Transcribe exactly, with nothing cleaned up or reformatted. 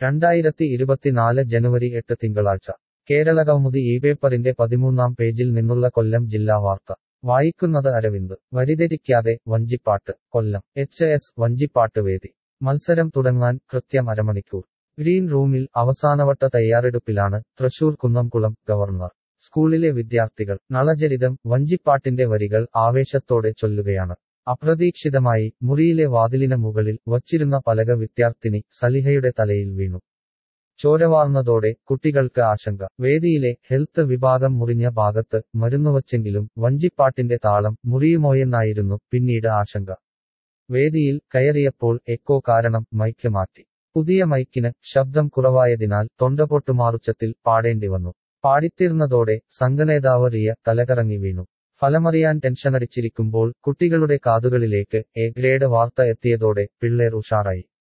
രണ്ടായിരത്തി ഇരുപത്തിനാല് ജനുവരി എട്ട് തിങ്കളാഴ്ച കേരളകൗമുദി ഈ പേപ്പറിന്റെ പതിമൂന്നാം പേജിൽ നിന്നുള്ള കൊല്ലം ജില്ലാ വാർത്ത വായിക്കുന്നത് അരവിന്ദ് വഴിതെറ്റിക്കാതെ വഞ്ചിപ്പാട്ട് കൊല്ലം എച്ച് എസ് വഞ്ചിപ്പാട്ട് വേദി മത്സരം തുടങ്ങാൻ കൃത്യം അരമണിക്കൂർ ഗ്രീൻ റൂമിൽ അവസാനവട്ട തയ്യാറെടുപ്പിലാണ് തൃശൂർ കുന്നംകുളം ഗവർണർ സ്കൂളിലെ വിദ്യാർത്ഥികൾ നളചരിതം വഞ്ചിപ്പാട്ടിന്റെ വരികൾ ആവേശത്തോടെ ചൊല്ലുകയാണ് അപ്രതീക്ഷിതമായി മുറിയിലെ വാതിലിന് മുകളിൽ വച്ചിരുന്ന പലക വിദ്യാർത്ഥിനി സലിഹയുടെ തലയിൽ വീണു ചോരവാർന്നതോടെ കുട്ടികൾക്ക് ആശങ്ക വേദിയിലെ ഹെൽത്ത് വിഭാഗം മുറിഞ്ഞ ഭാഗത്ത് മരുന്നുവച്ചെങ്കിലും വഞ്ചിപ്പാട്ടിന്റെ താളം മുറിയുമോയെന്നായിരുന്നു പിന്നീട് ആശങ്ക വേദിയിൽ കയറിയപ്പോൾ എക്കോ കാരണം മൈക്ക് മാറ്റി പുതിയ മൈക്കിന് ശബ്ദം കുറവായതിനാൽ തൊണ്ടപൊട്ടുമാറുച്ചത്തിൽ പാടേണ്ടി വന്നു പാടിത്തീർന്നതോടെ സംഘനേതാവ് റിയ തലകറങ്ങി വീണു ഫലമറിയാൻ ടെൻഷനടിച്ചിരിക്കുമ്പോൾ കുട്ടികളുടെ കാതുകളിലേക്ക് എ ഗ്രേഡ് വാർത്ത എത്തിയതോടെ പിള്ളേർ ഉഷാറായി